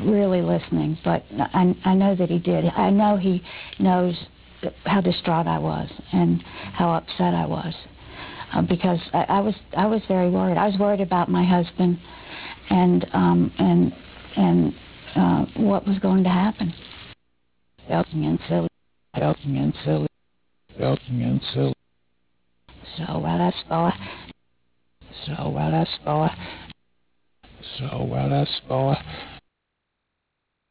really listening, but I know that he did. I know he knows how distraught I was and how upset I was, because I was very worried. I was worried about my husband and what was going to happen. Joking and silly, joking and silly, joking and silly. So let's go. So let's go. So let's go.